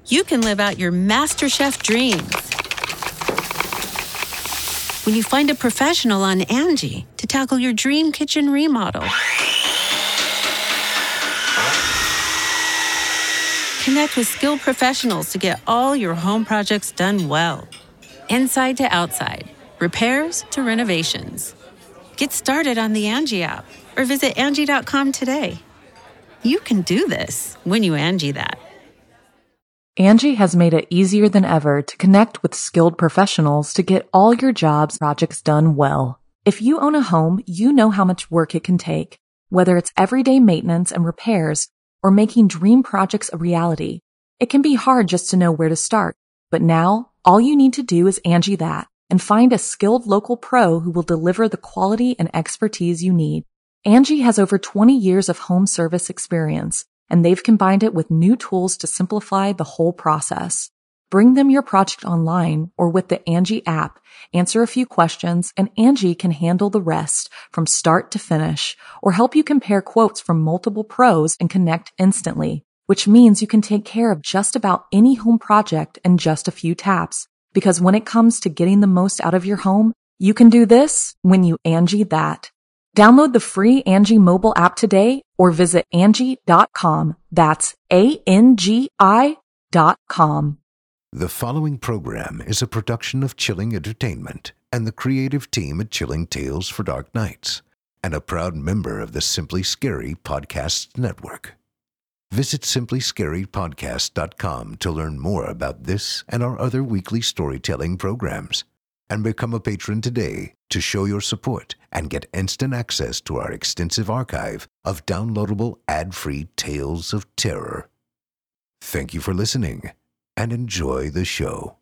you can live out your MasterChef dreams when you find a professional on Angie to tackle your dream kitchen remodel. Connect with skilled professionals to get all your home projects done well. Inside to outside, repairs to renovations. Get started on the Angie app or visit Angie.com today. You can do this when you Angie that. Angie has made it easier than ever to connect with skilled professionals to get all your jobs projects done well. If you own a home, you know how much work it can take, whether it's everyday maintenance and repairs or making dream projects a reality. It can be hard just to know where to start, but now all you need to do is Angie that and find a skilled local pro who will deliver the quality and expertise you need. Angie has over 20 years of home service experience, and they've combined it with new tools to simplify the whole process. Bring them your project online or with the Angie app, answer a few questions, and Angie can handle the rest from start to finish or help you compare quotes from multiple pros and connect instantly, which means you can take care of just about any home project in just a few taps. Because when it comes to getting the most out of your home, you can do this when you Angie that. Download the free Angie mobile app today or visit Angie.com. That's ANGI.com. The following program is a production of Chilling Entertainment and the creative team at Chilling Tales for Dark Nights, and a proud member of the Simply Scary Podcasts Network. Visit simplyscarypodcast.com to learn more about this and our other weekly storytelling programs, and become a patron today to show your support and get instant access to our extensive archive of downloadable ad-free tales of terror. Thank you for listening and enjoy the show.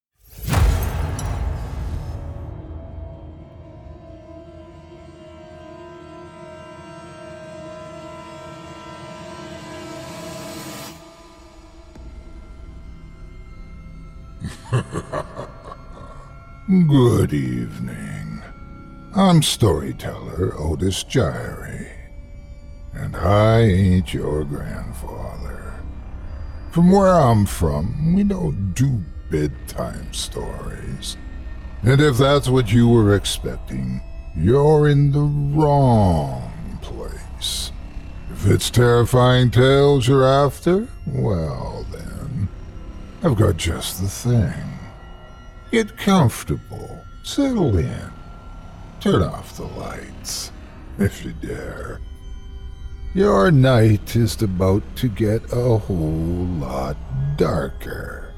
Good evening. I'm storyteller Otis Gyrie, and I ain't your grandfather. From where I'm from, we don't do bedtime stories. And if that's what you were expecting, you're in the wrong place. If it's terrifying tales you're after, well then, I've got just the thing. Get comfortable, settle in, turn off the lights, if you dare. Your night is about to get a whole lot darker.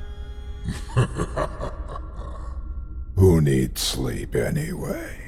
Who needs sleep anyway?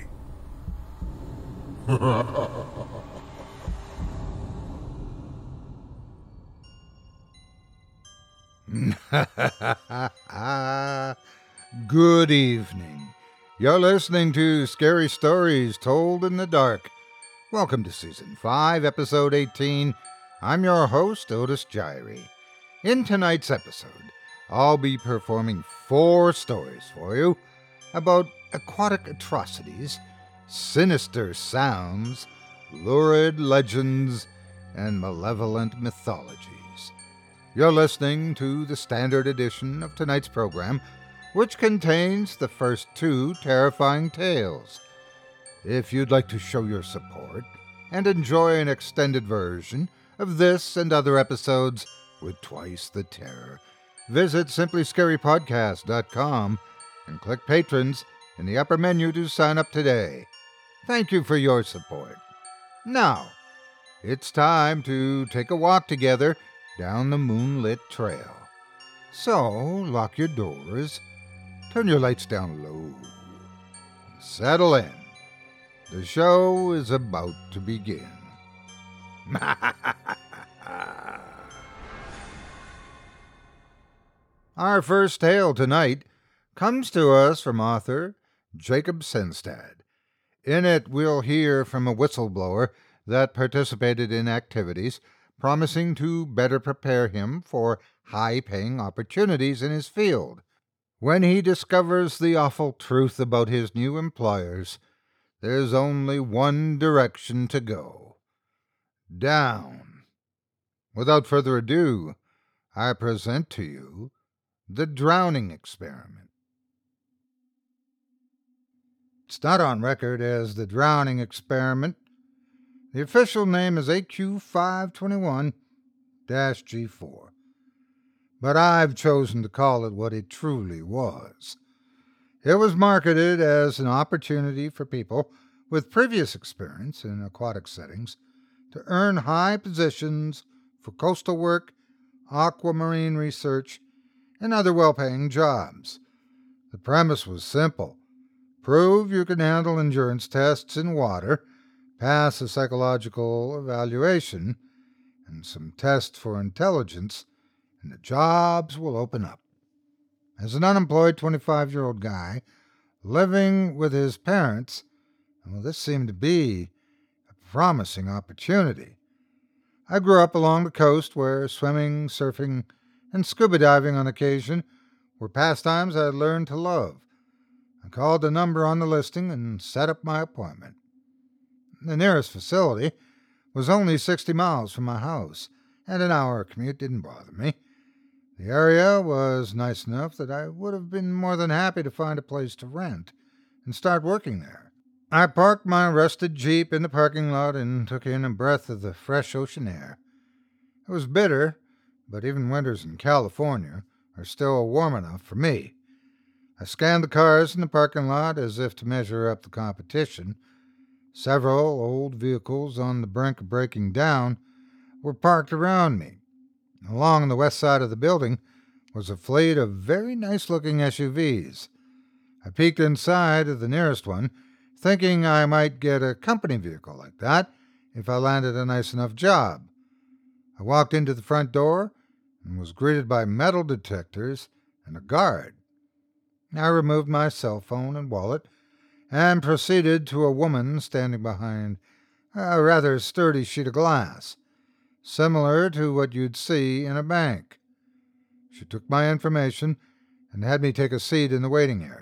Good evening. You're listening to Scary Stories Told in the Dark. Welcome to Season 5, Episode 18. I'm your host, Otis Gyrie. In tonight's episode, I'll be performing 4 stories for you about aquatic atrocities, sinister sounds, lurid legends, and malevolent mythologies. You're listening to the standard edition of tonight's program, which contains the first 2 terrifying tales. If you'd like to show your support and enjoy an extended version of this and other episodes with twice the terror, visit simplyscarypodcast.com and click Patrons in the upper menu to sign up today. Thank you for your support. Now, it's time to take a walk together down the moonlit trail. So, lock your doors, turn your lights down low, settle in. The show is about to begin. Our first tale tonight comes to us from author Jacob Senstad. In it, we'll hear from a whistleblower that participated in activities promising to better prepare him for high-paying opportunities in his field. When he discovers the awful truth about his new employers, there's only one direction to go. Down. Without further ado, I present to you the drowning experiment. It's not on record as the drowning experiment. The official name is AQ521-G4, but I've chosen to call it what it truly was. It was marketed as an opportunity for people with previous experience in aquatic settings to earn high positions for coastal work, aquamarine research, and other well-paying jobs. The premise was simple. Prove you can handle endurance tests in water, pass a psychological evaluation, and some tests for intelligence, and the jobs will open up. As an unemployed 25-year-old guy living with his parents, well, this seemed to be a promising opportunity. I grew up along the coast where swimming, surfing, and scuba diving on occasion were pastimes I had learned to love. I called the number on the listing and set up my appointment. The nearest facility was only 60 miles from my house, and an hour commute didn't bother me. The area was nice enough that I would have been more than happy to find a place to rent and start working there. I parked my rusted Jeep in the parking lot and took in a breath of the fresh ocean air. It was bitter, but even winters in California are still warm enough for me. I scanned the cars in the parking lot as if to measure up the competition. Several old vehicles on the brink of breaking down were parked around me. Along the west side of the building was a fleet of very nice-looking SUVs. I peeked inside of the nearest one, thinking I might get a company vehicle like that if I landed a nice enough job. I walked into the front door and was greeted by metal detectors and a guard. I removed my cell phone and wallet and proceeded to a woman standing behind a rather sturdy sheet of glass, similar to what you'd see in a bank. She took my information and had me take a seat in the waiting area.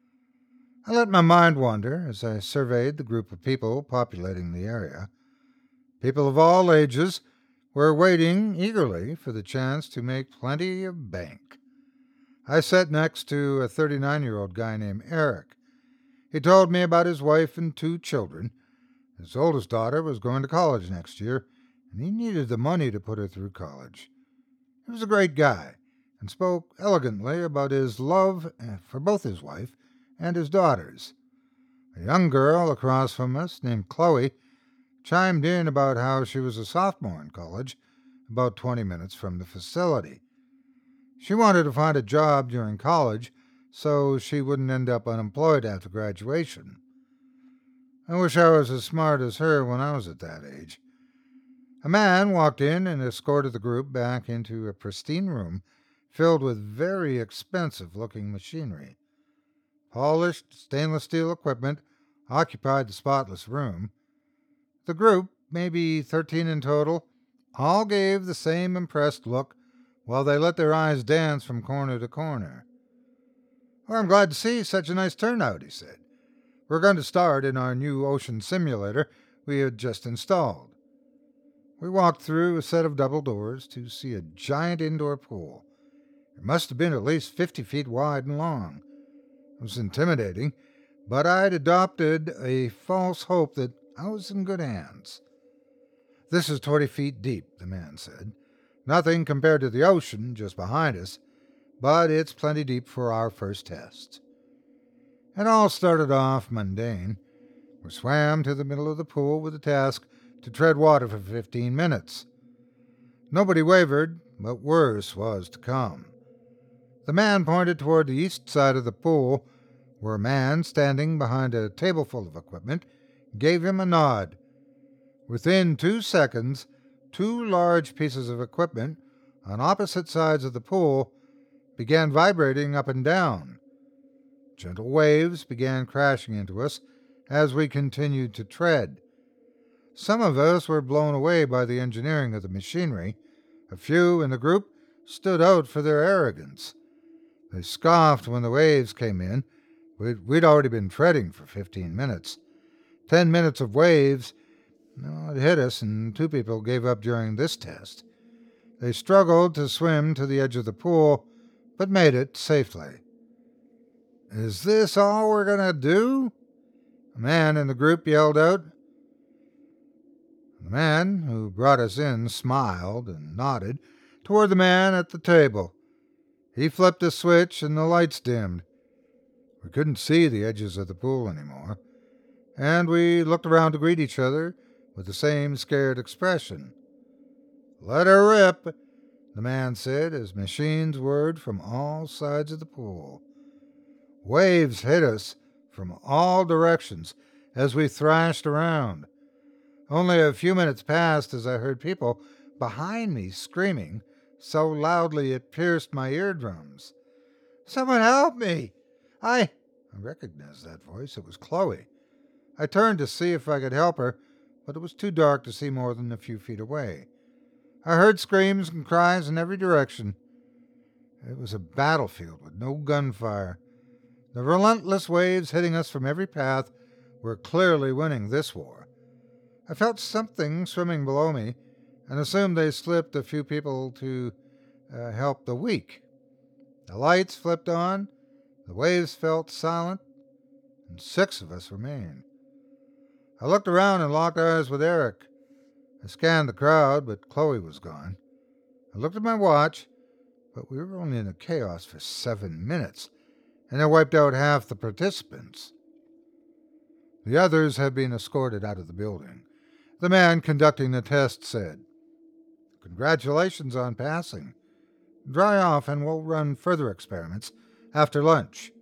I let my mind wander as I surveyed the group of people populating the area. People of all ages were waiting eagerly for the chance to make plenty of bank. I sat next to a 39-year-old guy named Eric. He told me about his wife and 2 children. His oldest daughter was going to college next year, and he needed the money to put her through college. He was a great guy and spoke elegantly about his love for both his wife and his daughters. A young girl across from us, named Chloe, chimed in about how she was a sophomore in college, about 20 minutes from the facility. She wanted to find a job during college so she wouldn't end up unemployed after graduation. I wish I was as smart as her when I was at that age. A man walked in and escorted the group back into a pristine room filled with very expensive-looking machinery. Polished stainless steel equipment occupied the spotless room. The group, maybe 13 in total, all gave the same impressed look while they let their eyes dance from corner to corner. "Well, I'm glad to see such a nice turnout," he said. "We're going to start in our new ocean simulator we had just installed." We walked through a set of double doors to see a giant indoor pool. It must have been at least 50 feet wide and long. It was intimidating, but I'd adopted a false hope that I was in good hands. "This is 20 feet deep," the man said. "Nothing compared to the ocean just behind us, but it's plenty deep for our first test." It all started off mundane. We swam to the middle of the pool with the task to tread water for 15 minutes. Nobody wavered, but worse was to come. The man pointed toward the east side of the pool, where a man standing behind a table full of equipment gave him a nod. Within 2 seconds, 2 large pieces of equipment on opposite sides of the pool began vibrating up and down. Gentle waves began crashing into us as we continued to tread. Some of us were blown away by the engineering of the machinery. A few in the group stood out for their arrogance. They scoffed when the waves came in. We'd already been treading for 15 minutes. 10 minutes of waves, it hit us, and 2 people gave up during this test. They struggled to swim to the edge of the pool, but made it safely. "Is this all we're going to do?" a man in the group yelled out. The man who brought us in smiled and nodded toward the man at the table. He flipped a switch and the lights dimmed. We couldn't see the edges of the pool anymore, and we looked around to greet each other with the same scared expression. "Let her rip," the man said as machines whirred from all sides of the pool. Waves hit us from all directions as we thrashed around. Only a few minutes passed as I heard people behind me screaming so loudly it pierced my eardrums. "Someone help me! I recognized that voice. It was Chloe. I turned to see if I could help her, but it was too dark to see more than a few feet away. I heard screams and cries in every direction. It was a battlefield with no gunfire. The relentless waves hitting us from every path were clearly winning this war. I felt something swimming below me and assumed they slipped a few people to help the weak. The lights flipped on, the waves felt silent, and 6 of us remained. I looked around and locked eyes with Eric. I scanned the crowd, but Chloe was gone. I looked at my watch, but we were only in the chaos for 7 minutes, and I wiped out half the participants. The others had been escorted out of the building. The man conducting the test said, "Congratulations on passing. Dry off and we'll run further experiments after lunch."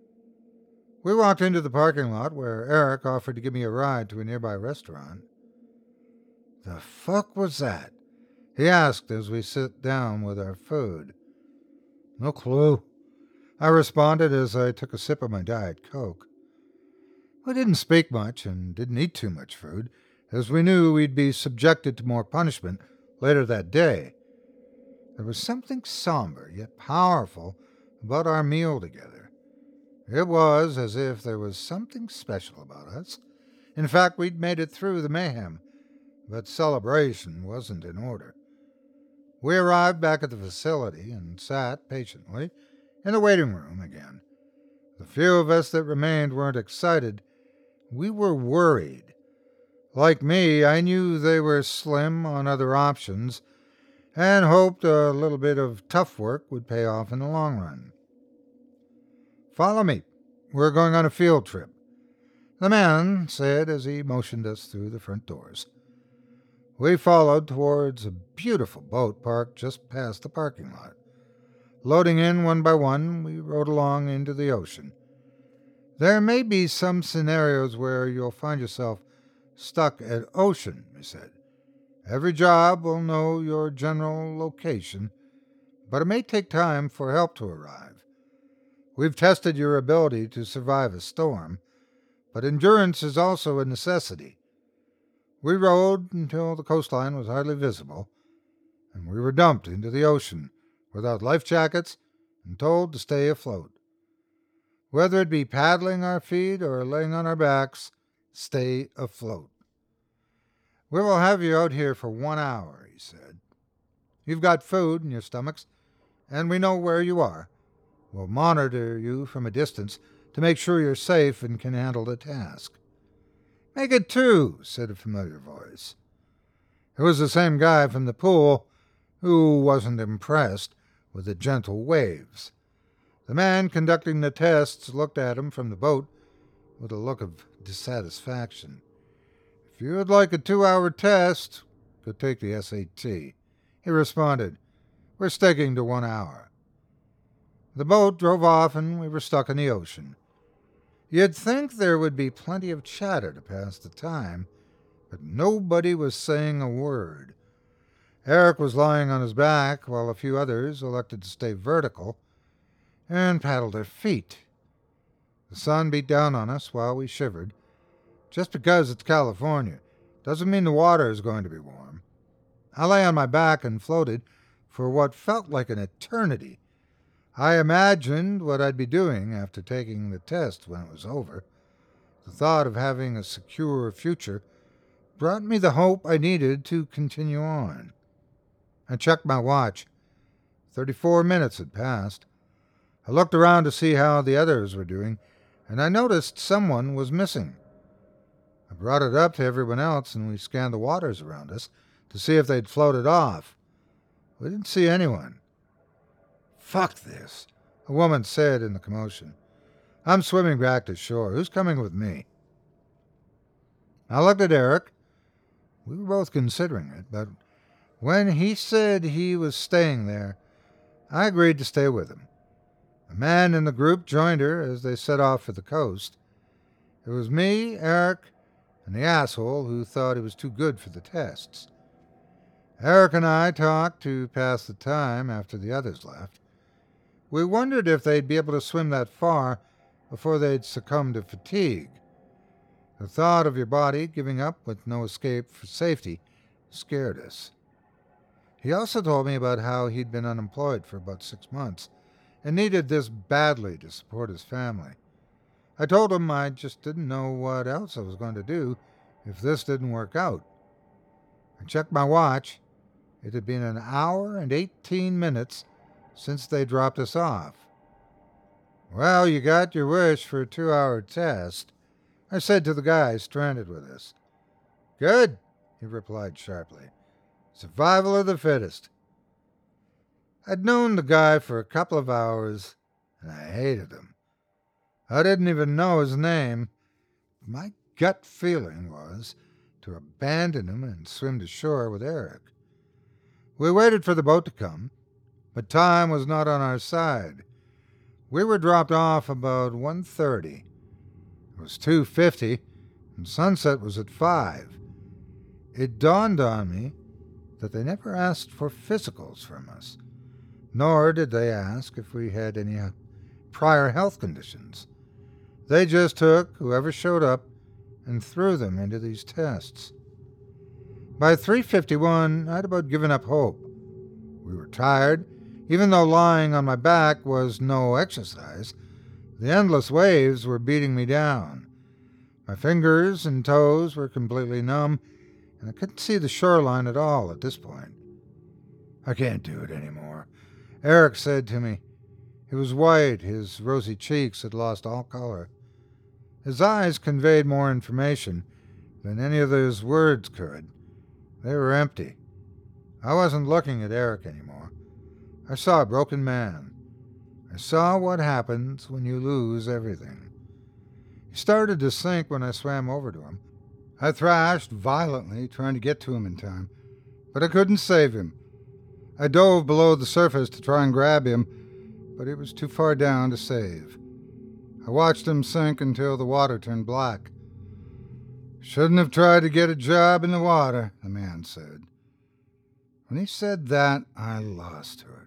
We walked into the parking lot where Eric offered to give me a ride to a nearby restaurant. "The fuck was that?" he asked as we sat down with our food. "No clue," I responded as I took a sip of my Diet Coke. We didn't speak much and didn't eat too much food, as we knew we'd be subjected to more punishment later that day. There was something somber yet powerful about our meal together. It was as if there was something special about us. In fact, we'd made it through the mayhem, but celebration wasn't in order. We arrived back at the facility and sat patiently in the waiting room again. The few of us that remained weren't excited. We were worried. Like me, I knew they were slim on other options and hoped a little bit of tough work would pay off in the long run. "Follow me. We're going on a field trip," the man said as he motioned us through the front doors. We followed towards a beautiful boat parked just past the parking lot. Loading in one by one, we rode along into the ocean. "There may be some scenarios where you'll find yourself stuck at ocean," he said. "Every job will know your general location, but it may take time for help to arrive. We've tested your ability to survive a storm, but endurance is also a necessity." We rowed until the coastline was hardly visible, and we were dumped into the ocean without life jackets and told to stay afloat. Whether it be paddling our feet or laying on our backs, stay afloat. "We will have you out here for 1 hour," he said. "You've got food in your stomachs, and we know where you are. We'll monitor you from a distance to make sure you're safe and can handle the task." "Make it 2, said a familiar voice. It was the same guy from the pool who wasn't impressed with the gentle waves. The man conducting the tests looked at him from the boat with a look of dissatisfaction. "If you would like a 2-hour test, go take the SAT," he responded. "We're sticking to 1 hour." The boat drove off and we were stuck in the ocean. You'd think there would be plenty of chatter to pass the time, but nobody was saying a word. Eric was lying on his back while a few others elected to stay vertical and paddled their feet. The sun beat down on us while we shivered. Just because it's California doesn't mean the water is going to be warm. I lay on my back and floated for what felt like an eternity. I imagined what I'd be doing after taking the test when it was over. The thought of having a secure future brought me the hope I needed to continue on. I checked my watch. 34 minutes had passed. I looked around to see how the others were doing, and I noticed someone was missing. I brought it up to everyone else, and we scanned the waters around us to see if they'd floated off. We didn't see anyone. "Fuck this," a woman said in the commotion. "I'm swimming back to shore. Who's coming with me?" I looked at Eric. We were both considering it, but when he said he was staying there, I agreed to stay with him. A man in the group joined her as they set off for the coast. It was me, Eric, and the asshole who thought he was too good for the tests. Eric and I talked to pass the time after the others left. We wondered if they'd be able to swim that far before they'd succumb to fatigue. The thought of your body giving up with no escape for safety scared us. He also told me about how he'd been unemployed for about 6 months and needed this badly to support his family. I told him I just didn't know what else I was going to do if this didn't work out. I checked my watch. It had been 1 hour and 18 minutes since they dropped us off. "Well, you got your wish for a 2-hour test," I said to the guy stranded with us. "Good," he replied sharply. "Survival of the fittest." I'd known the guy for a couple of hours, and I hated him. I didn't even know his name. My gut feeling was to abandon him and swim to shore with Eric. We waited for the boat to come, but time was not on our side. We were dropped off about 1:30. It was 2:50, and sunset was at 5. It dawned on me that they never asked for physicals from us, nor did they ask if we had any prior health conditions. They just took whoever showed up and threw them into these tests. By 3:51, I'd about given up hope. We were tired. Even though lying on my back was no exercise, the endless waves were beating me down. My fingers and toes were completely numb, and I couldn't see the shoreline at all at this point. "I can't do it anymore," Eric said to me. He was white, his rosy cheeks had lost all color. His eyes conveyed more information than any of those words could. They were empty. I wasn't looking at Eric anymore. I saw a broken man. I saw what happens when you lose everything. He started to sink when I swam over to him. I thrashed violently, trying to get to him in time, but I couldn't save him. I dove below the surface to try and grab him, but he was too far down to save. I watched him sink until the water turned black. "Shouldn't have tried to get a job in the water," the man said. When he said that, I lost her.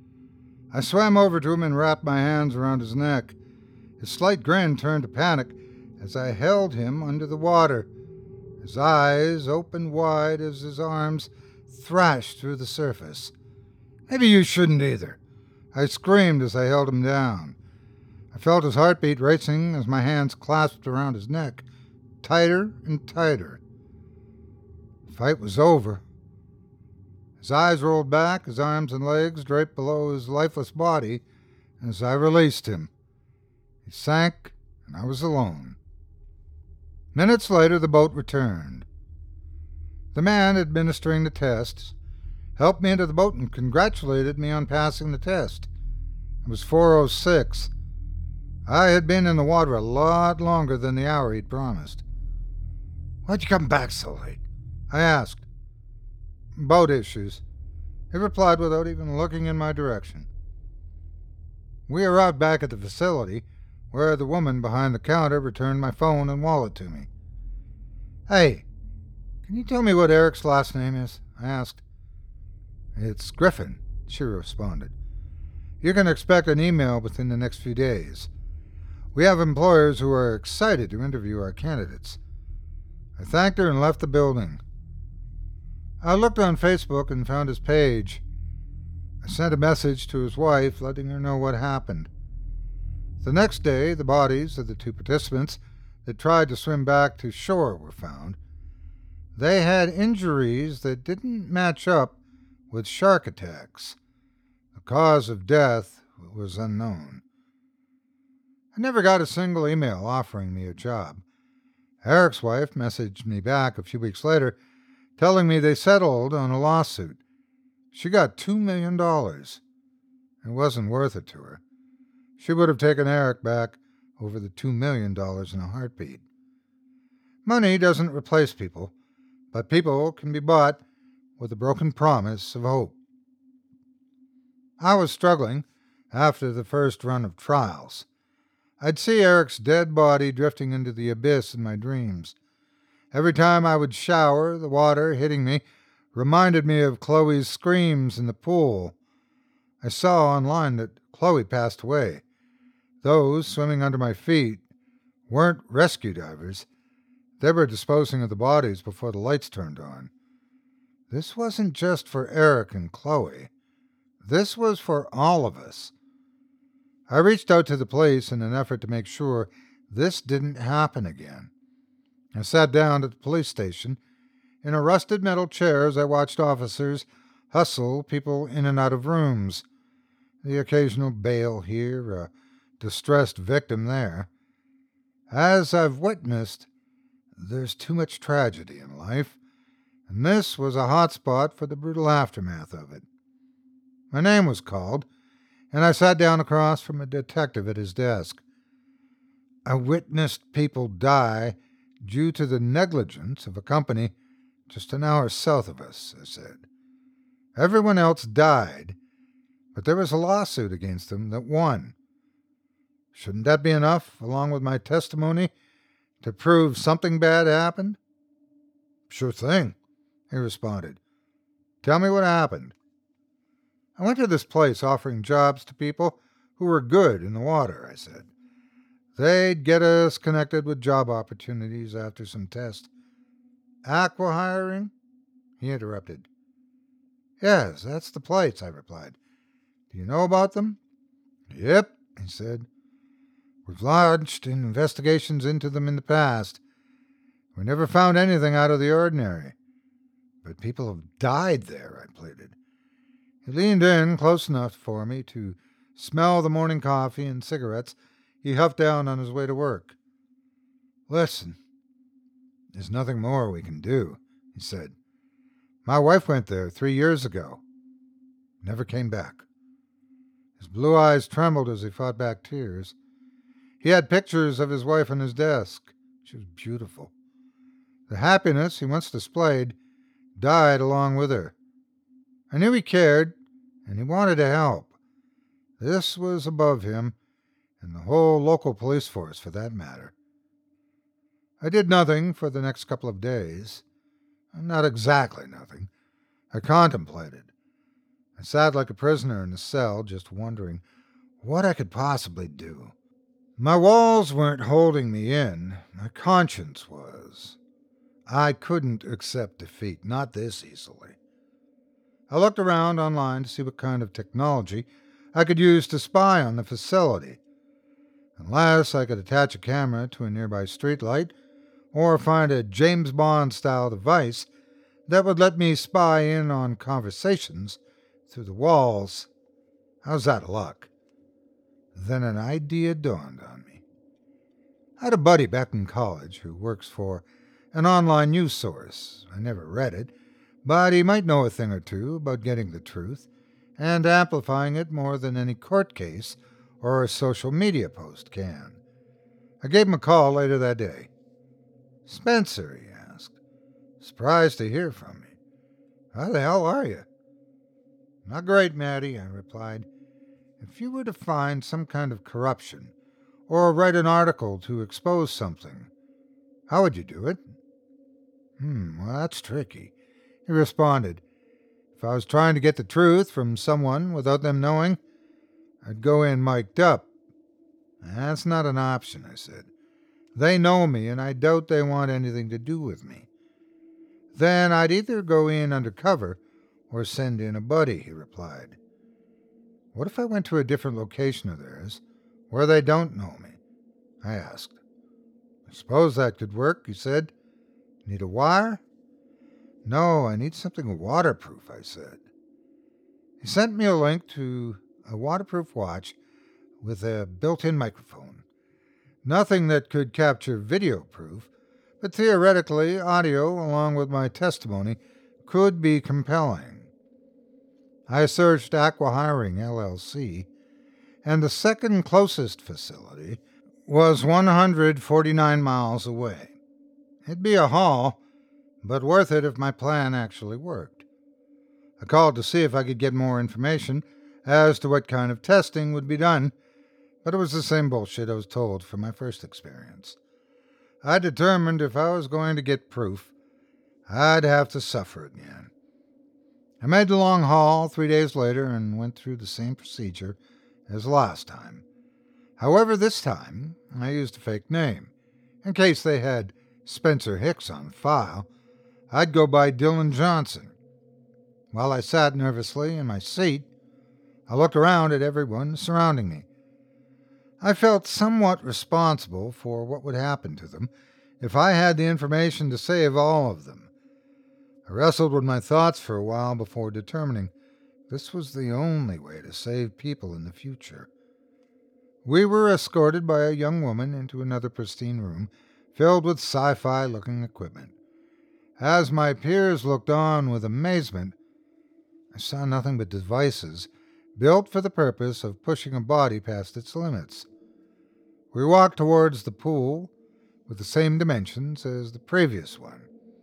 I swam over to him and wrapped my hands around his neck. His slight grin turned to panic as I held him under the water. His eyes opened wide as his arms thrashed through the surface. "Maybe you shouldn't either," I screamed as I held him down. I felt his heartbeat racing as my hands clasped around his neck, tighter and tighter. The fight was over. His eyes rolled back, his arms and legs draped below his lifeless body as I released him. He sank, and I was alone. Minutes later, the boat returned. The man administering the tests helped me into the boat and congratulated me on passing the test. It was 4:06. I had been in the water a lot longer than the hour he'd promised. "Why'd you come back so late?" I asked. "Boat issues," he replied without even looking in my direction. We arrived back at the facility, where the woman behind the counter returned my phone and wallet to me. "Hey, can you tell me what Eric's last name is?" I asked. "It's Griffin," she responded. "You can expect an email within the next few days. We have employers who are excited to interview our candidates." I thanked her and left the building. I looked on Facebook and found his page. I sent a message to his wife letting her know what happened. The next day, the bodies of the 2 participants that tried to swim back to shore were found. They had injuries that didn't match up with shark attacks. The cause of death was unknown. I never got a single email offering me a job. Eric's wife messaged me back a few weeks later, telling me they settled on a lawsuit. She got $2 million. It wasn't worth it to her. She would have taken Eric back over the $2 million in a heartbeat. Money doesn't replace people, but people can be bought with a broken promise of hope. I was struggling after the first run of trials. I'd see Eric's dead body drifting into the abyss in my dreams. Every time I would shower, the water hitting me reminded me of Chloe's screams in the pool. I saw online that Chloe passed away. Those swimming under my feet weren't rescue divers. They were disposing of the bodies before the lights turned on. This wasn't just for Eric and Chloe. This was for all of us. I reached out to the police in an effort to make sure this didn't happen again. I sat down at the police station in a rusted metal chair as I watched officers hustle people in and out of rooms. The occasional bail here, a distressed victim there. As I've witnessed, there's too much tragedy in life, and this was a hot spot for the brutal aftermath of it. My name was called, and I sat down across from a detective at his desk. I witnessed people die due to the negligence of a company just an hour south of us, I said. Everyone else died, but there was a lawsuit against them that won. Shouldn't that be enough, along with my testimony, to prove something bad happened? Sure thing, he responded. Tell me what happened. I went to this place offering jobs to people who were good in the water, I said. They'd get us connected with job opportunities after some tests. Aqua-hiring? He interrupted. Yes, that's the place, I replied. Do you know about them? Yep, he said. We've launched investigations into them in the past. We never found anything out of the ordinary. But people have died there, I pleaded. He leaned in close enough for me to smell the morning coffee and cigarettes he huffed down on his way to work. Listen, there's nothing more we can do, he said. My wife went there 3 years ago. Never came back. His blue eyes trembled as he fought back tears. He had pictures of his wife on his desk. She was beautiful. The happiness he once displayed died along with her. I knew he cared, and he wanted to help. This was above him, and the whole local police force, for that matter. I did nothing for the next couple of days. Not exactly nothing. I contemplated. I sat like a prisoner in a cell, just wondering what I could possibly do. My walls weren't holding me in. My conscience was. I couldn't accept defeat, not this easily. I looked around online to see what kind of technology I could use to spy on the facility. Unless I could attach a camera to a nearby streetlight or find a James Bond-style device that would let me spy in on conversations through the walls, I was out of luck. Then an idea dawned on me. I had a buddy back in college who works for an online news source. I never read it, but he might know a thing or two about getting the truth and amplifying it more than any court case or a social media post can. I gave him a call later that day. Spencer, he asked. Surprised to hear from me. How the hell are you? Not great, Maddie, I replied. If you were to find some kind of corruption or write an article to expose something, how would you do it? Well, that's tricky, he responded. If I was trying to get the truth from someone without them knowing, I'd go in mic'd up. That's not an option, I said. They know me, and I doubt they want anything to do with me. Then I'd either go in undercover or send in a buddy, he replied. What if I went to a different location of theirs, where they don't know me? I asked. I suppose that could work, he said. Need a wire? No, I need something waterproof, I said. He sent me a link to a waterproof watch with a built-in microphone. Nothing that could capture video proof, but theoretically, audio, along with my testimony, could be compelling. I searched Aqua Hiring LLC, and the second closest facility was 149 miles away. It'd be a haul, but worth it if my plan actually worked. I called to see if I could get more information as to what kind of testing would be done, but it was the same bullshit I was told from my first experience. I determined if I was going to get proof, I'd have to suffer again. I made the long haul 3 days later and went through the same procedure as last time. However, this time I used a fake name. In case they had Spencer Hicks on file, I'd go by Dylan Johnson. While I sat nervously in my seat, I looked around at everyone surrounding me. I felt somewhat responsible for what would happen to them if I had the information to save all of them. I wrestled with my thoughts for a while before determining this was the only way to save people in the future. We were escorted by a young woman into another pristine room filled with sci-fi looking equipment. As my peers looked on with amazement, I saw nothing but devices built for the purpose of pushing a body past its limits. We walked towards the pool with the same dimensions as the previous one.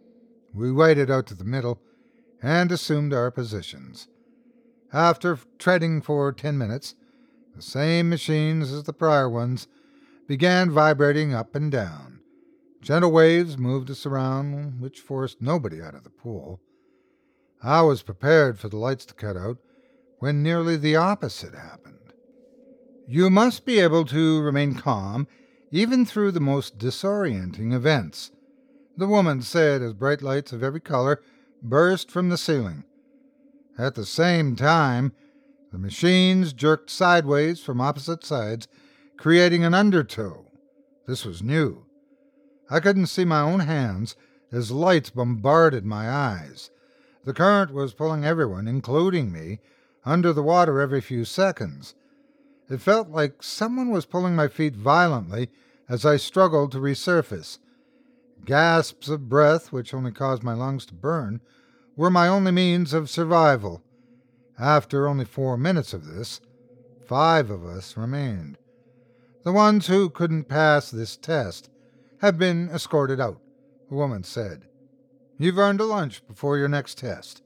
We waded out to the middle and assumed our positions. After treading for 10 minutes, the same machines as the prior ones began vibrating up and down. Gentle waves moved us around, which forced nobody out of the pool. I was prepared for the lights to cut out when nearly the opposite happened. You must be able to remain calm even through the most disorienting events, the woman said as bright lights of every color burst from the ceiling. At the same time, the machines jerked sideways from opposite sides, creating an undertow. This was new. I couldn't see my own hands as lights bombarded my eyes. The current was pulling everyone, including me, under the water every few seconds. It felt like someone was pulling my feet violently as I struggled to resurface. Gasps of breath, which only caused my lungs to burn, were my only means of survival. After only 4 minutes of this, 5 of us remained. The ones who couldn't pass this test have been escorted out, the woman said. You've earned a lunch before your next test.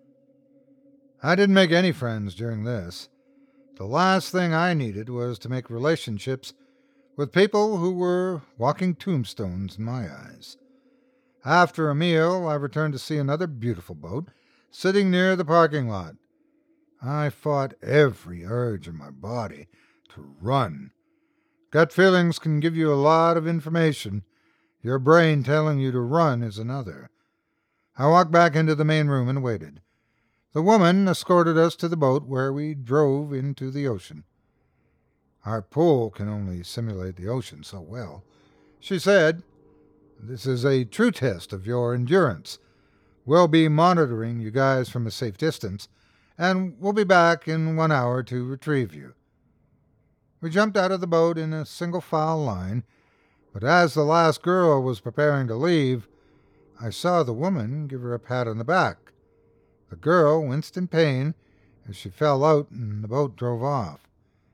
I didn't make any friends during this. The last thing I needed was to make relationships with people who were walking tombstones in my eyes. After a meal, I returned to see another beautiful boat sitting near the parking lot. I fought every urge in my body to run. Gut feelings can give you a lot of information. Your brain telling you to run is another. I walked back into the main room and waited. The woman escorted us to the boat where we drove into the ocean. Our pool can only simulate the ocean so well. She said, This is a true test of your endurance. We'll be monitoring you guys from a safe distance, and we'll be back in 1 hour to retrieve you. We jumped out of the boat in a single-file line, but as the last girl was preparing to leave, I saw the woman give her a pat on the back. The girl winced in pain as she fell out and the boat drove off.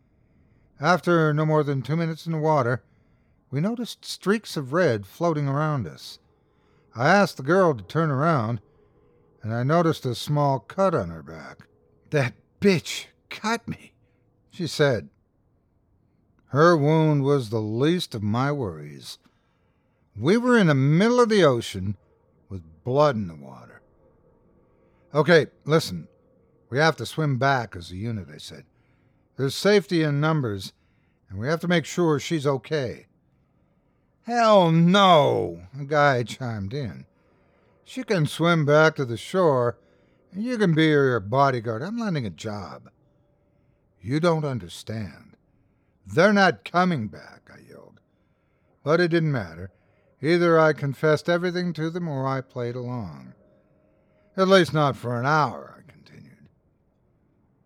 After no more than 2 minutes in the water, we noticed streaks of red floating around us. I asked the girl to turn around, and I noticed a small cut on her back. That bitch cut me, she said. Her wound was the least of my worries. We were in the middle of the ocean with blood in the water. Okay, listen. We have to swim back as a unit, I said. There's safety in numbers, and we have to make sure she's okay. Hell no, a guy chimed in. She can swim back to the shore, and you can be her bodyguard. I'm landing a job. You don't understand. They're not coming back, I yelled. But it didn't matter. Either I confessed everything to them or I played along. At least not for an hour, I continued.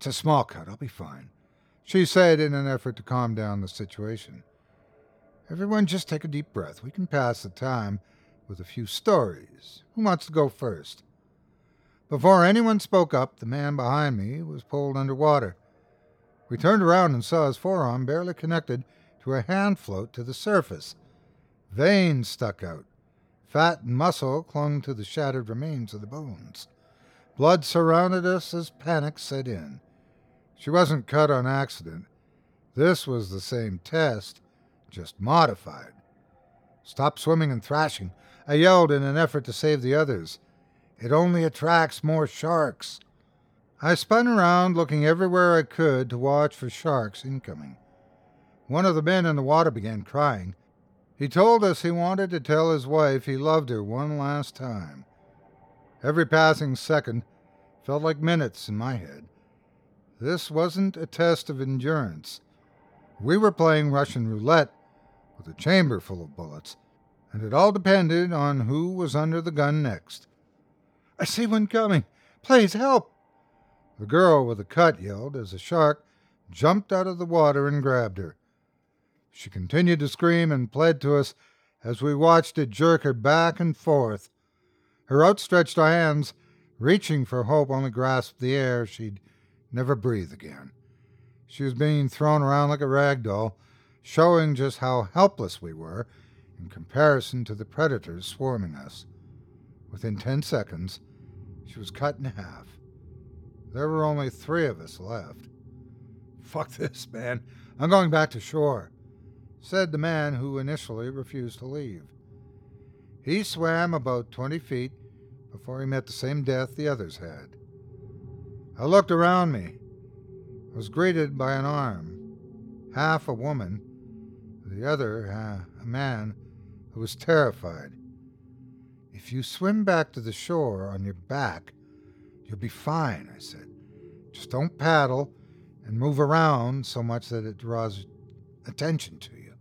It's a small cut. I'll be fine," she said in an effort to calm down the situation. "Everyone just take a deep breath. We can pass the time with a few stories. Who wants to go first?" Before anyone spoke up, the man behind me was pulled underwater. We turned around and saw his forearm barely connected to a hand float to the surface. Veins stuck out. Fat and muscle clung to the shattered remains of the bones. Blood surrounded us as panic set in. She wasn't cut on accident. This was the same test, just modified. "Stop swimming and thrashing," I yelled in an effort to save the others. "It only attracts more sharks." I spun around, looking everywhere I could to watch for sharks incoming. One of the men in the water began crying. He told us he wanted to tell his wife he loved her one last time. Every passing second felt like minutes in my head. This wasn't a test of endurance. We were playing Russian roulette with a chamber full of bullets, and it all depended on who was under the gun next. "I see one coming. Please help!" The girl with the cut yelled as a shark jumped out of the water and grabbed her. She continued to scream and pled to us as we watched it jerk her back and forth. Her outstretched hands, reaching for hope, only grasped the air. She'd never breathe again. She was being thrown around like a rag doll, showing just how helpless we were in comparison to the predators swarming us. Within 10 seconds, she was cut in half. There were only 3 of us left. "Fuck this, man. I'm going back to shore," said the man who initially refused to leave. He swam about 20 feet before he met the same death the others had. I looked around me. I was greeted by an arm, half a woman, the other a man who was terrified. "If you swim back to the shore on your back, you'll be fine," I said. "Just don't paddle and move around so much that it draws attention to you."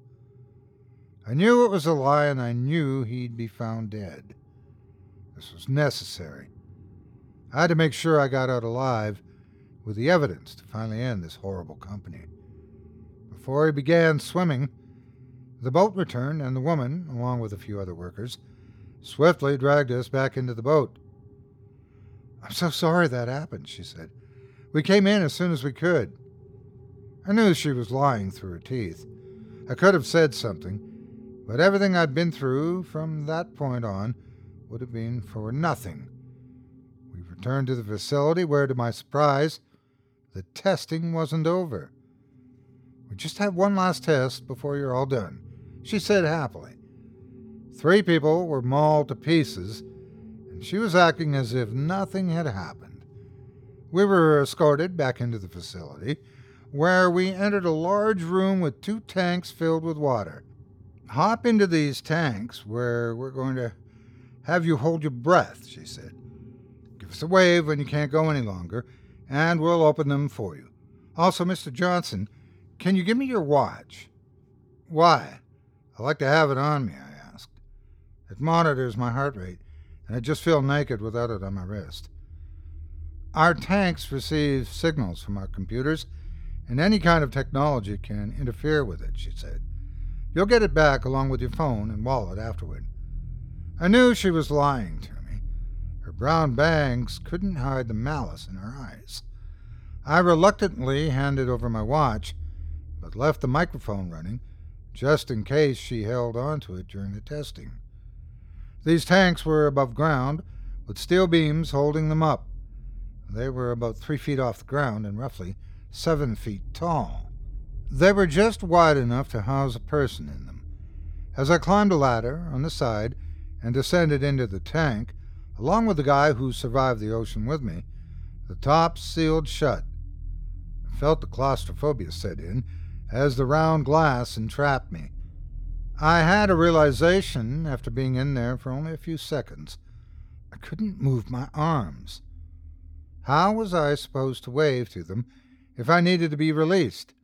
I knew it was a lie, and I knew he'd be found dead. This was necessary. I had to make sure I got out alive with the evidence to finally end this horrible company. Before he began swimming, the boat returned, and the woman, along with a few other workers, swiftly dragged us back into the boat. "I'm so sorry that happened," she said. "We came in as soon as we could." I knew she was lying through her teeth. I could have said something, but everything I'd been through from that point on would have been for nothing. We returned to the facility where, to my surprise, the testing wasn't over. "We just have one last test before you're all done," she said happily. 3 people were mauled to pieces, and she was acting as if nothing had happened. We were escorted back into the facility, where we entered a large room with 2 tanks filled with water. "Hop into these tanks where we're going to have you hold your breath," she said. "Give us a wave when you can't go any longer, and we'll open them for you. Also, Mr. Johnson, can you give me your watch?" "Why?" "I like to have it on me," I asked. "It monitors my heart rate, and I just feel naked without it on my wrist." "Our tanks receive signals from our computers, and any kind of technology can interfere with it," she said. "You'll get it back along with your phone and wallet afterward." I knew she was lying to me. Her brown bangs couldn't hide the malice in her eyes. I reluctantly handed over my watch, but left the microphone running just in case she held onto it during the testing. These tanks were above ground, with steel beams holding them up. They were about 3 feet off the ground and roughly 7 feet tall. They were just wide enough to house a person in them. As I climbed a ladder on the side and descended into the tank, along with the guy who survived the ocean with me, the top sealed shut. I felt the claustrophobia set in as the round glass entrapped me. I had a realization after being in there for only a few seconds. I couldn't move my arms. How was I supposed to wave to them if I needed to be released?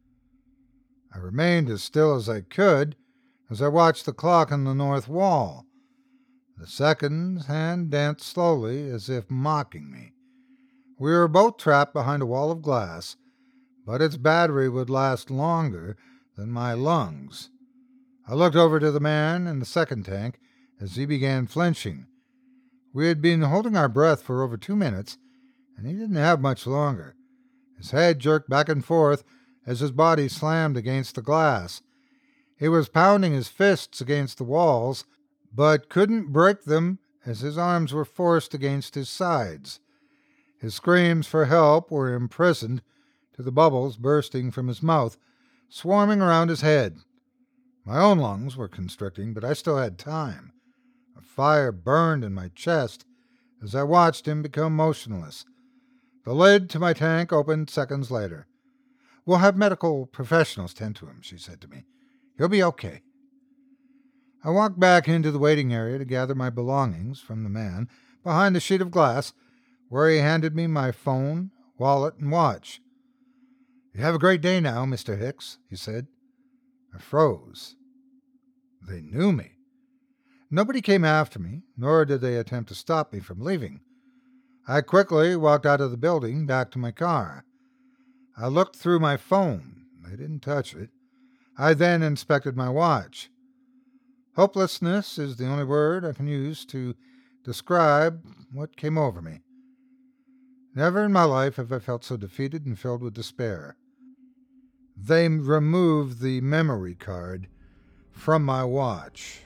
I remained as still as I could as I watched the clock on the north wall. The seconds hand danced slowly as if mocking me. We were both trapped behind a wall of glass, but its battery would last longer than my lungs. I looked over to the man in the second tank as he began flinching. We had been holding our breath for over 2 minutes, and he didn't have much longer. His head jerked back and forth as his body slammed against the glass. He was pounding his fists against the walls, but couldn't break them as his arms were forced against his sides. His screams for help were imprisoned to the bubbles bursting from his mouth, swarming around his head. My own lungs were constricting, but I still had time. A fire burned in my chest as I watched him become motionless. The lid to my tank opened seconds later. "We'll have medical professionals tend to him," she said to me. "He'll be okay." I walked back into the waiting area to gather my belongings from the man behind the sheet of glass, where he handed me my phone, wallet, and watch. "You have a great day now, Mr. Hicks," he said. I froze. They knew me. Nobody came after me, nor did they attempt to stop me from leaving. I quickly walked out of the building back to my car. I looked through my phone. They didn't touch it. I then inspected my watch. Hopelessness is the only word I can use to describe what came over me. Never in my life have I felt so defeated and filled with despair. They removed the memory card from my watch.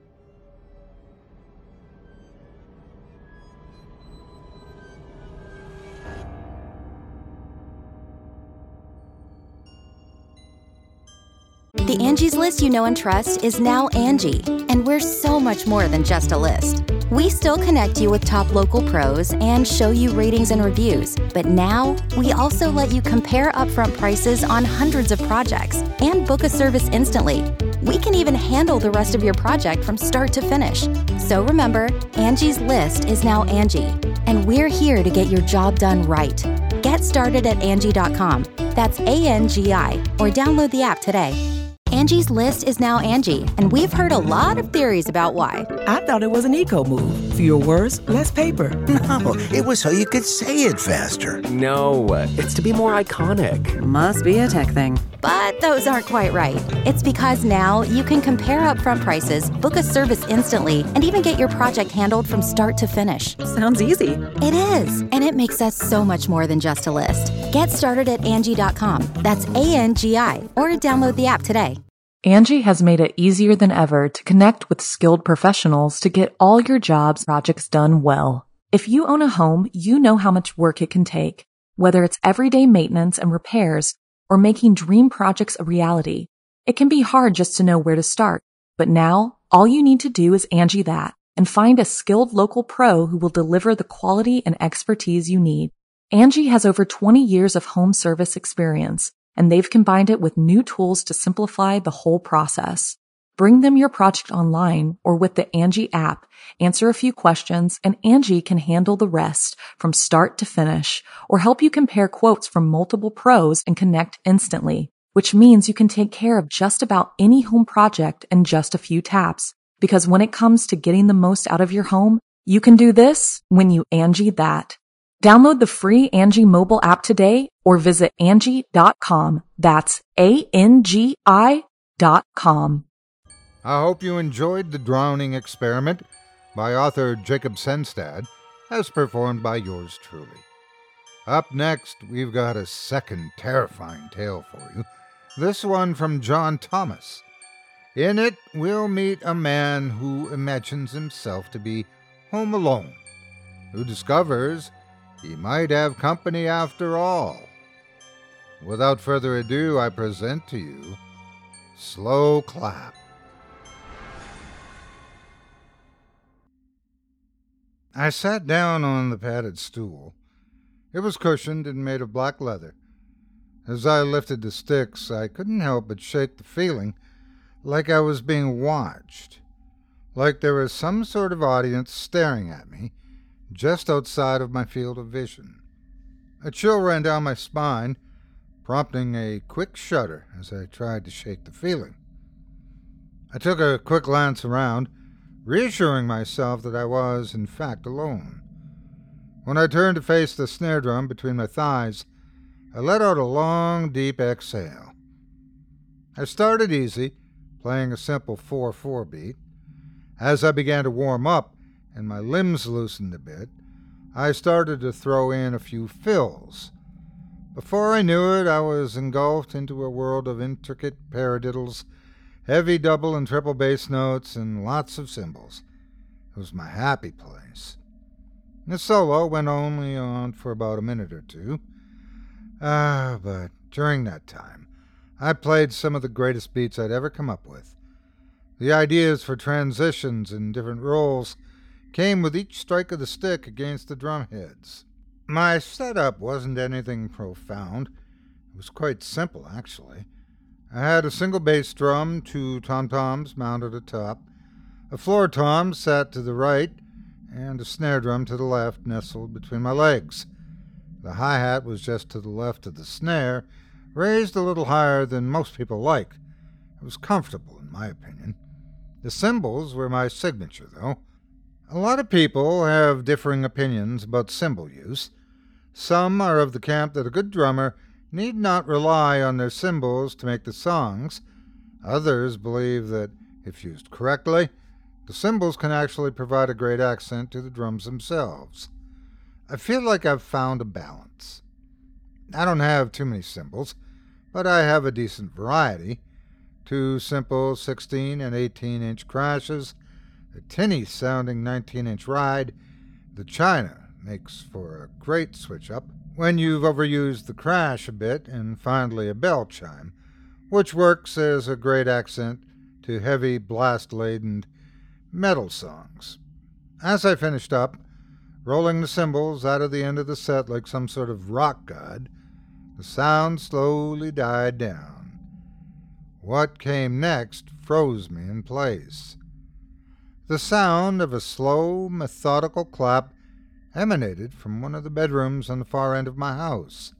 The Angie's List you know and trust is now Angie, and we're so much more than just a list. We still connect you with top local pros and show you ratings and reviews, but now we also let you compare upfront prices on hundreds of projects and book a service instantly. We can even handle the rest of your project from start to finish. So remember, Angie's List is now Angie, and we're here to get your job done right. Get started at Angie.com. That's ANGI, or download the app today. Angie's List is now Angie, and we've heard a lot of theories about why. I thought it was an eco move. Fewer words, less paper. No, it was so you could say it faster. No, it's to be more iconic. Must be a tech thing. But those aren't quite right. It's because now you can compare upfront prices, book a service instantly, and even get your project handled from start to finish. Sounds easy. It is, and it makes us so much more than just a list. Get started at Angie.com. That's ANGI, or download the app today. Angie has made it easier than ever to connect with skilled professionals to get all your jobs projects done well. If you own a home, you know how much work it can take, whether it's everyday maintenance and repairs or making dream projects a reality. It can be hard just to know where to start, but now all you need to do is Angie that and find a skilled local pro who will deliver the quality and expertise you need. Angie has over 20 years of home service experience, and they've combined it with new tools to simplify the whole process. Bring them your project online or with the Angie app, answer a few questions, and Angie can handle the rest from start to finish, or help you compare quotes from multiple pros and connect instantly, which means you can take care of just about any home project in just a few taps. Because when it comes to getting the most out of your home, you can do this when you Angie that. Download the free Angie mobile app today or visit Angie.com. That's ANGI.com. I hope you enjoyed The Drowning Experiment by author Jacob Senstad, as performed by yours truly. Up next, we've got a second terrifying tale for you, this one from John Thomas. In it, we'll meet a man who imagines himself to be home alone, who discovers he might have company after all. Without further ado, I present to you Slow Clap. I sat down on the padded stool. It was cushioned and made of black leather. As I lifted the sticks, I couldn't help but shake the feeling like I was being watched, like there was some sort of audience staring at me just outside of my field of vision. A chill ran down my spine, prompting a quick shudder as I tried to shake the feeling. I took a quick glance around, reassuring myself that I was, in fact, alone. When I turned to face the snare drum between my thighs, I let out a long, deep exhale. I started easy, playing a simple 4/4 beat. As I began to warm up and my limbs loosened a bit, I started to throw in a few fills. Before I knew it, I was engulfed into a world of intricate paradiddles, heavy double and triple bass notes, and lots of cymbals. It was my happy place. The solo went only on for about a minute or two. But during that time, I played some of the greatest beats I'd ever come up with. The ideas for transitions and different roles came with each strike of the stick against the drum heads. My setup wasn't anything profound. It was quite simple, actually. I had a single bass drum, 2 tom-toms mounted atop, a floor tom sat to the right, and a snare drum to the left nestled between my legs. The hi-hat was just to the left of the snare, raised a little higher than most people like. It was comfortable, in my opinion. The cymbals were my signature, though. A lot of people have differing opinions about cymbal use. Some are of the camp that a good drummer need not rely on their cymbals to make the songs. Others believe that, if used correctly, the cymbals can actually provide a great accent to the drums themselves. I feel like I've found a balance. I don't have too many cymbals, but I have a decent variety. 2 simple 16 and 18-inch crashes, a tinny-sounding 19-inch ride. The China makes for a great switch-up when you've overused the crash a bit, and finally a bell chime, which works as a great accent to heavy, blast-laden metal songs. As I finished up, rolling the cymbals out of the end of the set like some sort of rock god, the sound slowly died down. What came next froze me in place. The sound of a slow, methodical clap emanated from one of the bedrooms on the far end of my house.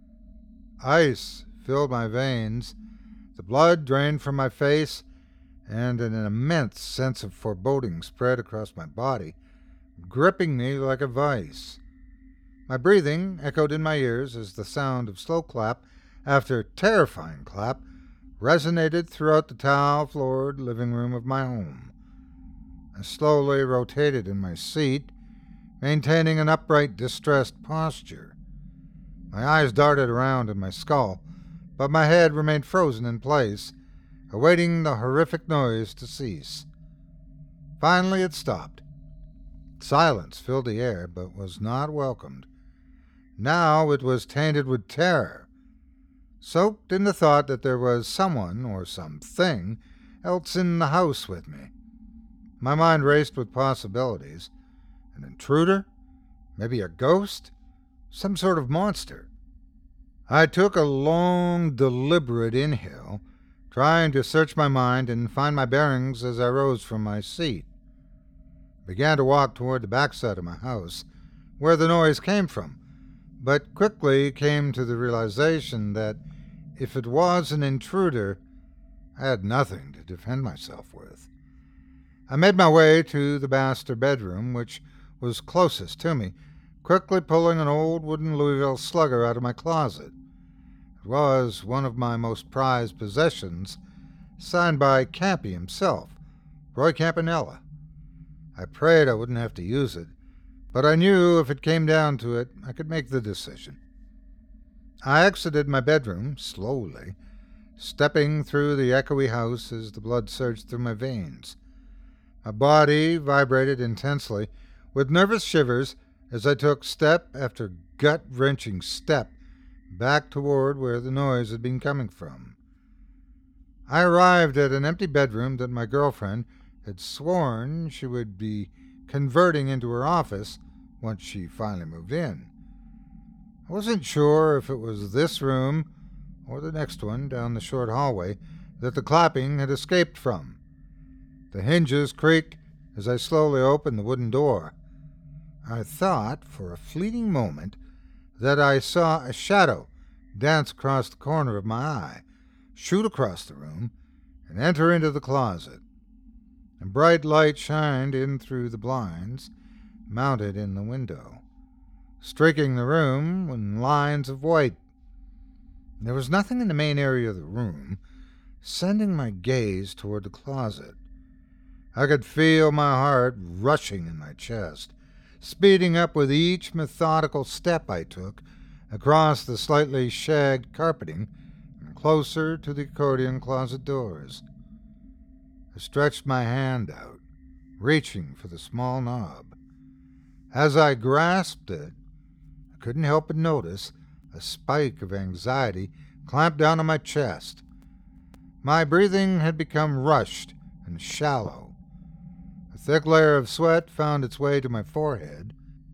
Ice filled my veins, the blood drained from my face, and an immense sense of foreboding spread across my body, gripping me like a vice. My breathing echoed in my ears as the sound of slow clap after terrifying clap resonated throughout the tile-floored living room of my home. I slowly rotated in my seat, maintaining an upright, distressed posture. My eyes darted around in my skull, but my head remained frozen in place, awaiting the horrific noise to cease. Finally it stopped. Silence filled the air, but was not welcomed. Now it was tainted with terror, soaked in the thought that there was someone or something else in the house with me. My mind raced with possibilities. An intruder? Maybe a ghost? Some sort of monster? I took a long, deliberate inhale, trying to search my mind and find my bearings as I rose from my seat. I began to walk toward the backside of my house, where the noise came from, but quickly came to the realization that if it was an intruder, I had nothing to defend myself with. I made my way to the master bedroom, which was closest to me, quickly pulling an old wooden Louisville Slugger out of my closet. It was one of my most prized possessions, signed by Campy himself, Roy Campanella. I prayed I wouldn't have to use it, but I knew if it came down to it, I could make the decision. I exited my bedroom slowly, stepping through the echoey house as the blood surged through my veins. My body vibrated intensely, with nervous shivers as I took step after gut-wrenching step back toward where the noise had been coming from. I arrived at an empty bedroom that my girlfriend had sworn she would be converting into her office once she finally moved in. I wasn't sure if it was this room or the next one down the short hallway that the clapping had escaped from. The hinges creaked as I slowly opened the wooden door. I thought for a fleeting moment that I saw a shadow dance across the corner of my eye, shoot across the room, and enter into the closet. A bright light shined in through the blinds, mounted in the window. streaking the room in lines of white. There was nothing in the main area of the room, sending my gaze toward the closet. I could feel my heart rushing in my chest, speeding up with each methodical step I took across the slightly shagged carpeting and closer to the accordion closet doors. I stretched my hand out, reaching for the small knob. As I grasped it, I couldn't help but notice a spike of anxiety clamped down on my chest. My breathing had become rushed and shallow. A thick layer of sweat found its way to my forehead.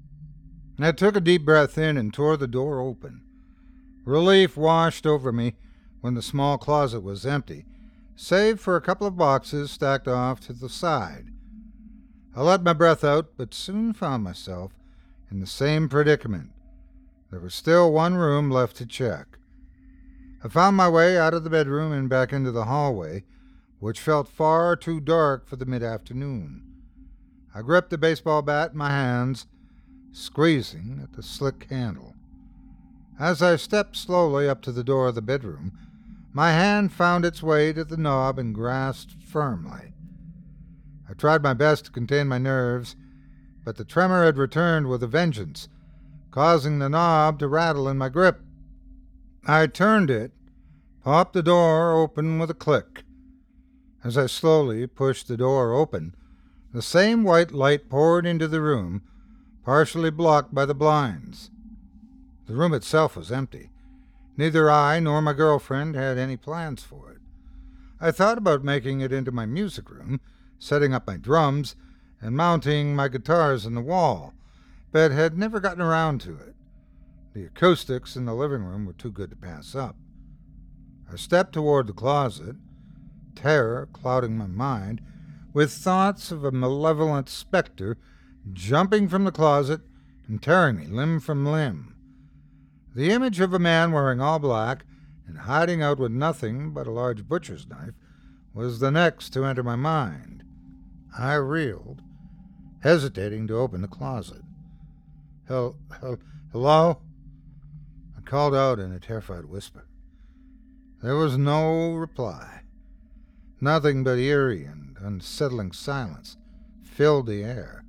I took a deep breath in and tore the door open. Relief washed over me when the small closet was empty, save for a couple of boxes stacked off to the side. I let my breath out, but soon found myself in the same predicament. There was still one room left to check. I found my way out of the bedroom and back into the hallway, which felt far too dark for the mid-afternoon. I gripped the baseball bat in my hands, squeezing at the slick handle. As I stepped slowly up to the door of the bedroom, my hand found its way to the knob and grasped firmly. I tried my best to contain my nerves, but the tremor had returned with a vengeance, causing the knob to rattle in my grip. I turned it, popped the door open with a click. As I slowly pushed the door open, the same white light poured into the room, partially blocked by the blinds. The room itself was empty. Neither I nor my girlfriend had any plans for it. I thought about making it into my music room, setting up my drums, and mounting my guitars on the wall, but had never gotten around to it. The acoustics in the living room were too good to pass up. I stepped toward the closet, terror clouding my mind, with thoughts of a malevolent specter jumping from the closet and tearing me limb from limb. The image of a man wearing all black and hiding out with nothing but a large butcher's knife was the next to enter my mind. I reeled, hesitating to open the closet. Hello? I called out in a terrified whisper. There was no reply. Nothing but eerie and unsettling silence filled the air.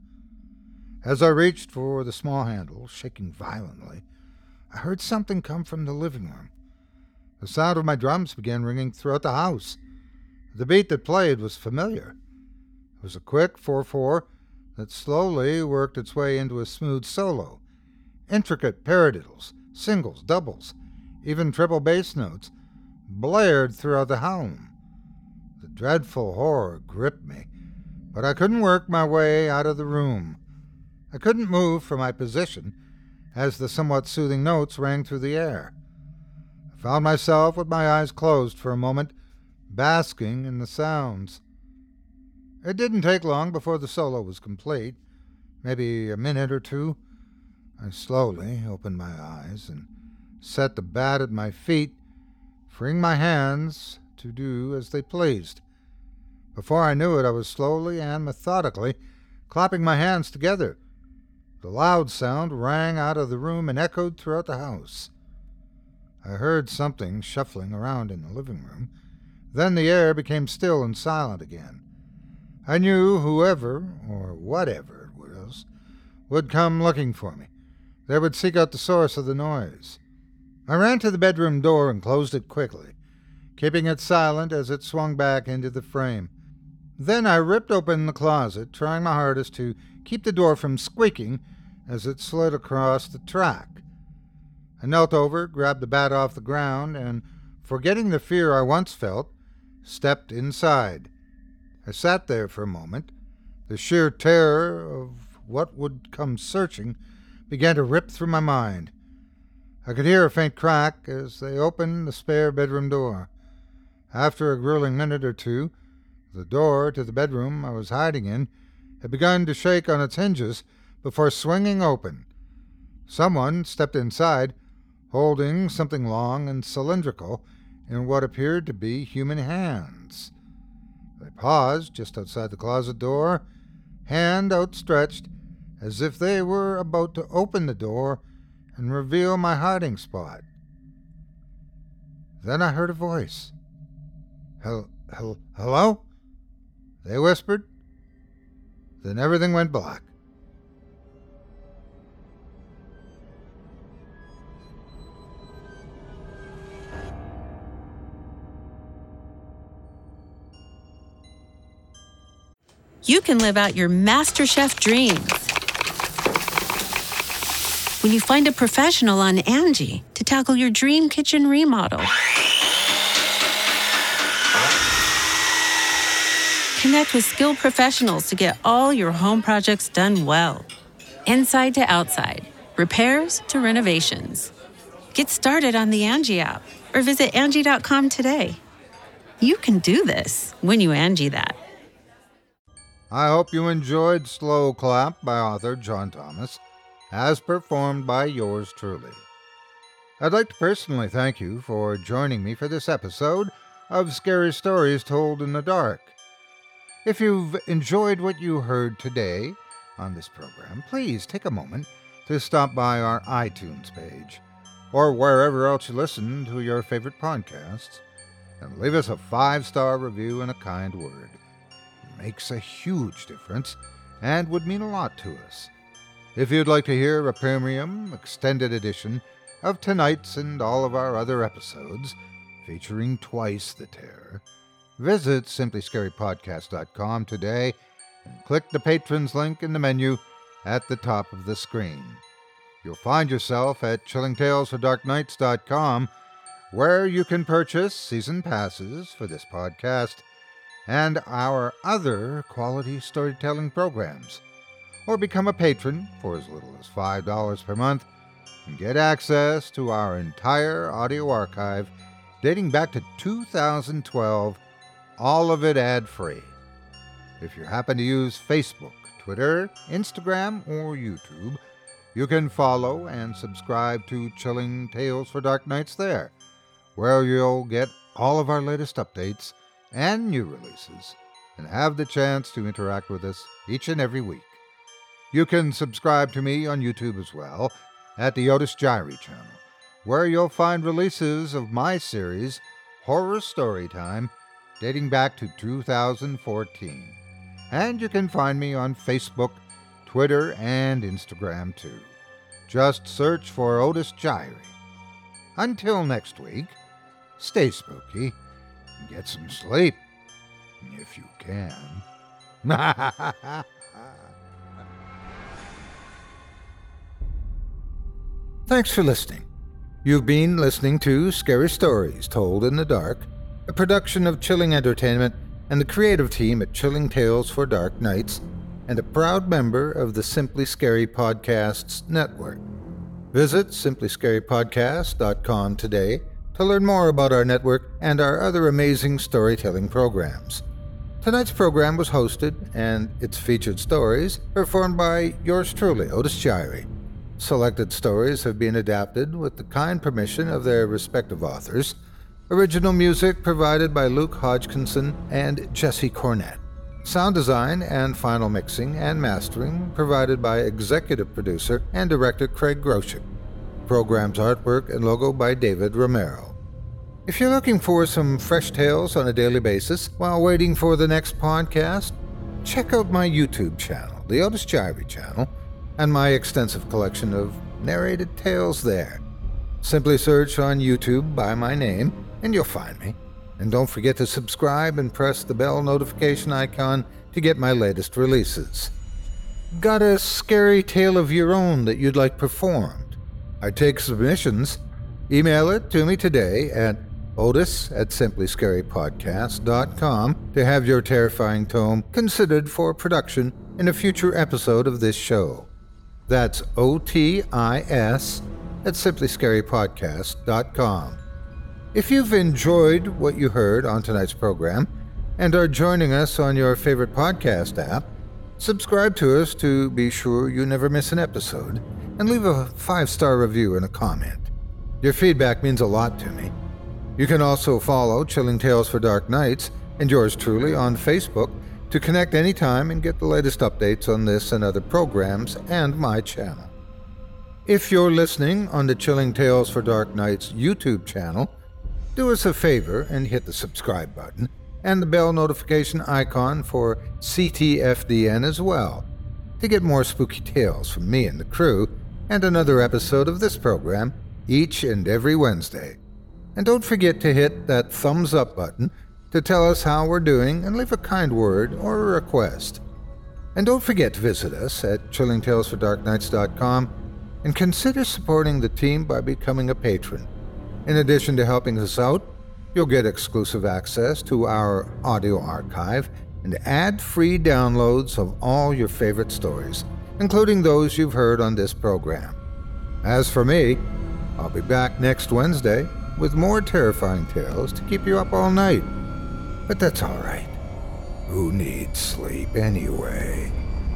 As I reached for the small handle, shaking violently, I heard something come from the living room. The sound of my drums began ringing throughout the house. The beat that played was familiar. It was a quick 4/4 that slowly worked its way into a smooth solo. Intricate paradiddles, singles, doubles, even triple bass notes blared throughout the home. The dreadful horror gripped me, but I couldn't work my way out of the room. I couldn't move from my position as the somewhat soothing notes rang through the air. I found myself with my eyes closed for a moment, basking in the sounds. It didn't take long before the solo was complete, maybe a minute or two. I slowly opened my eyes and set the bat at my feet, freeing my hands to do as they pleased. Before I knew it, I was slowly and methodically clapping my hands together. The loud sound rang out of the room and echoed throughout the house. I heard something shuffling around in the living room. Then the air became still and silent again. I knew whoever, or whatever it was, would come looking for me. They would seek out the source of the noise. I ran to the bedroom door and closed it quickly, keeping it silent as it swung back into the frame. Then I ripped open the closet, trying my hardest to keep the door from squeaking as it slid across the track. I knelt over, grabbed the bat off the ground, and, forgetting the fear I once felt, stepped inside. I sat there for a moment. The sheer terror of what would come searching began to rip through my mind. I could hear a faint crack as they opened the spare bedroom door. After a grueling minute or two, the door to the bedroom I was hiding in had begun to shake on its hinges before swinging open. Someone stepped inside, holding something long and cylindrical in what appeared to be human hands. They paused just outside the closet door, hand outstretched, as if they were about to open the door and reveal my hiding spot. Then I heard a voice. Hello? They whispered. Then everything went black. You can live out your MasterChef dreams when you find a professional on Angie to tackle your dream kitchen remodel. Connect with skilled professionals to get all your home projects done well. Inside to outside, repairs to renovations. Get started on the Angie app or visit Angie.com today. You can do this when you Angie that. I hope you enjoyed Slow Clap by author John Thomas, as performed by yours truly. I'd like to personally thank you for joining me for this episode of Scary Stories Told in the Dark. If you've enjoyed what you heard today on this program, please take a moment to stop by our iTunes page, or wherever else you listen to your favorite podcasts, and leave us a 5-star review and a kind word. Makes a huge difference and would mean a lot to us. If you'd like to hear a premium extended edition of tonight's and all of our other episodes featuring twice the terror, visit simplyscarypodcast.com today and click the patrons link in the menu at the top of the screen. You'll find yourself at chillingtalesfordarknights.com, where you can purchase season passes for this podcast and our other quality storytelling programs, or become a patron for as little as $5 per month and get access to our entire audio archive dating back to 2012, all of it ad-free. If you happen to use Facebook, Twitter, Instagram, or YouTube, you can follow and subscribe to Chilling Tales for Dark Nights there, where you'll get all of our latest updates and new releases, and have the chance to interact with us each and every week. You can subscribe to me on YouTube as well, at the Otis Jiry channel, where you'll find releases of my series, Horror Storytime, dating back to 2014. And you can find me on Facebook, Twitter, and Instagram too. Just search for Otis Jiry. Until next week, stay spooky. Get some sleep, if you can. Thanks for listening. You've been listening to Scary Stories Told in the Dark, a production of Chilling Entertainment and the creative team at Chilling Tales for Dark Nights, and a proud member of the Simply Scary Podcasts network. Visit simplyscarypodcast.com today to learn more about our network and our other amazing storytelling programs. Tonight's program was hosted, and its featured stories performed by yours truly, Otis Jiry. Selected stories have been adapted with the kind permission of their respective authors. Original music provided by Luke Hodgkinson and Jesse Cornett. Sound design and final mixing and mastering provided by executive producer and director Craig Groshek. Program's artwork and logo by David Romero. If you're looking for some fresh tales on a daily basis while waiting for the next podcast, check out my YouTube channel, the Otis Jiry channel, and my extensive collection of narrated tales there. Simply search on YouTube by my name, and you'll find me. And don't forget to subscribe and press the bell notification icon to get my latest releases. Got a scary tale of your own that you'd like performed? I take submissions. Email it to me today at otis@simplyscarypodcast.com to have your terrifying tome considered for production in a future episode of this show. That's OTIS@simplyscarypodcast.com. If you've enjoyed what you heard on tonight's program and are joining us on your favorite podcast app, subscribe to us to be sure you never miss an episode, and leave a 5-star review and a comment. Your feedback means a lot to me. You can also follow Chilling Tales for Dark Nights and yours truly on Facebook to connect anytime and get the latest updates on this and other programs and my channel. If you're listening on the Chilling Tales for Dark Nights YouTube channel, do us a favor and hit the subscribe button and the bell notification icon for CTFDN as well, to get more spooky tales from me and the crew, and another episode of this program each and every Wednesday. And don't forget to hit that thumbs up button to tell us how we're doing and leave a kind word or a request. And don't forget to visit us at chillingtalesfordarknights.com and consider supporting the team by becoming a patron. In addition to helping us out, you'll get exclusive access to our audio archive and ad-free downloads of all your favorite stories, including those you've heard on this program. As for me, I'll be back next Wednesday with more terrifying tales to keep you up all night. But that's all right. Who needs sleep anyway?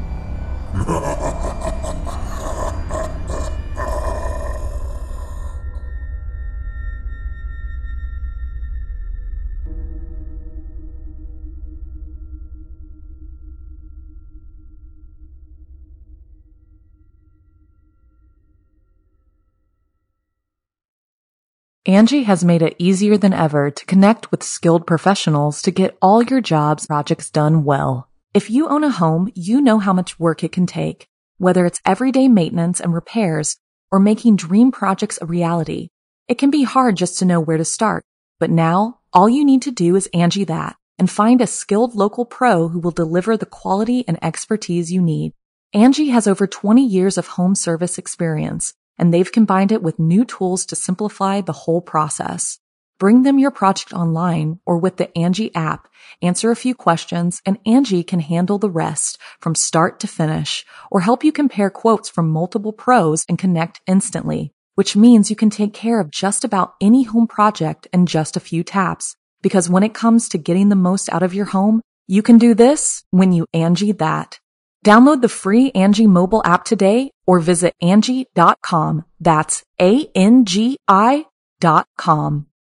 Angie has made it easier than ever to connect with skilled professionals to get all your jobs projects done well. If you own a home, you know how much work it can take, whether it's everyday maintenance and repairs or making dream projects a reality. It can be hard just to know where to start, but now all you need to do is Angie that and find a skilled local pro who will deliver the quality and expertise you need. Angie has over 20 years of home service experience, and they've combined it with new tools to simplify the whole process. Bring them your project online or with the Angie app, answer a few questions, and Angie can handle the rest from start to finish, or help you compare quotes from multiple pros and connect instantly, which means you can take care of just about any home project in just a few taps. Because when it comes to getting the most out of your home, you can do this when you Angie that. Download the free Angie mobile app today or visit Angie.com. That's ANGI.com.